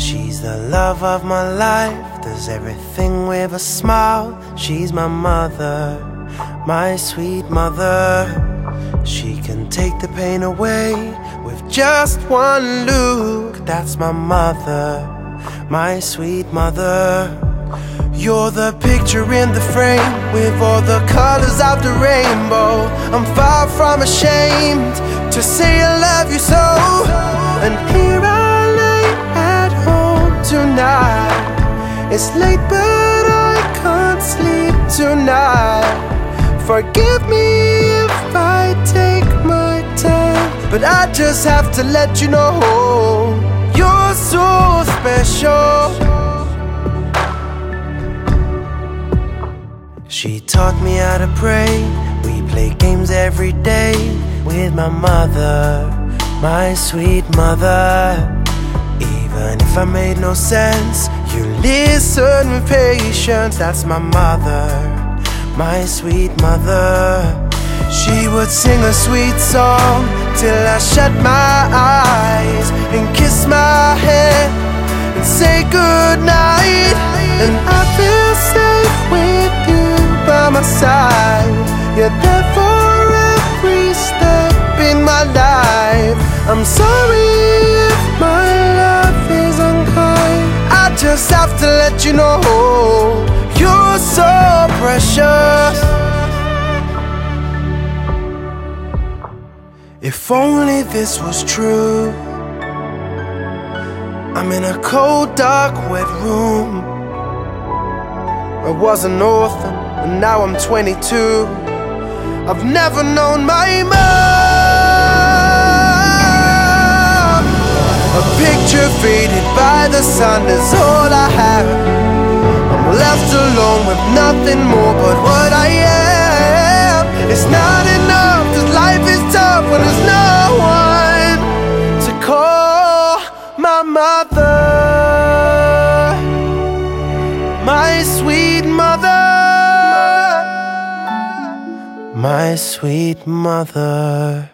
She's the love of my life, does everything with a smile. She's my mother, my sweet mother. She can take the pain away with just one look. That's my mother, my sweet mother. You're the picture in the frame with all the colors of the rainbow. I'm far from ashamed to say I love you so. And here I lay at home tonight. It's late but I can't sleep tonight. Forgive me if I take my time, but I just have to let you know you're so special. She taught me how to pray. We play games every day with my mother, my sweet mother. Even if I made no sense, you listen with patience. That's my mother, my sweet mother. She would sing a sweet song till I shut my eyes and kiss my head and say goodnight. And I feel safe with you by my side. You're there for every step in my life. I'm sorry if my love is unkind. I just have to let you know you're so precious. If only this was true. I'm in a cold, dark, wet room. I was an orphan, and now I'm 22. I've never known my mom. A picture faded by the sun is all I have. I'm left alone with nothing more but what I am. It's not enough, 'cause life is tough when there's no one to call my mother, my sweet mother, my sweet mother.